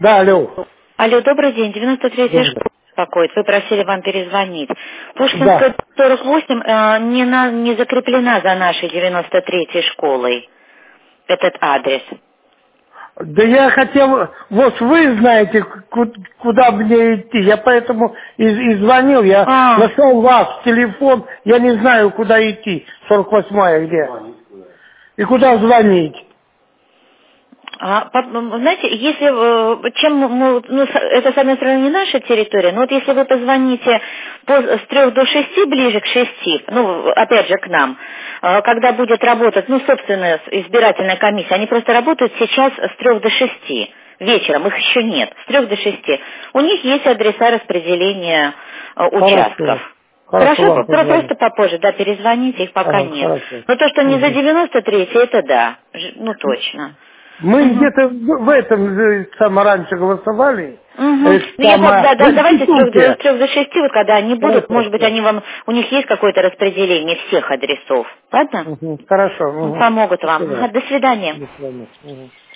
Да, алло. Алло, добрый день, 93-я Добрый. школа беспокоит. Вы просили вам перезвонить. Пушкинская Да. 48 не закреплена за нашей 93-й школой. Этот адрес. Да я хотел, вот вы знаете, куда мне идти, я поэтому и звонил, я нашел вас, телефон, я не знаю, куда идти, 48-я где, и куда звонить. Знаете, если это с одной стороны не наша территория, но вот если вы позвоните с 3 до 6, ближе к 6, опять же к нам, когда будет работать, собственно, избирательная комиссия, они просто работают сейчас с 3 до 6 вечером, их еще нет, с 3 до 6. У них есть адреса распределения участков. Хорошо вам Просто позвонить. попозже, да, перезвоните, их пока нет. Хорошо. Но то, что не за Мгм. 93, это да, точно. Мы Мгм. где-то в этом же самое раньше голосовали, Угу. Давайте с в трех до 6, вот когда они будут, Хорошо, может быть, у них есть какое-то распределение всех адресов. Ладно? Хорошо. Помогут До вам. свидания. До свидания. До свидания.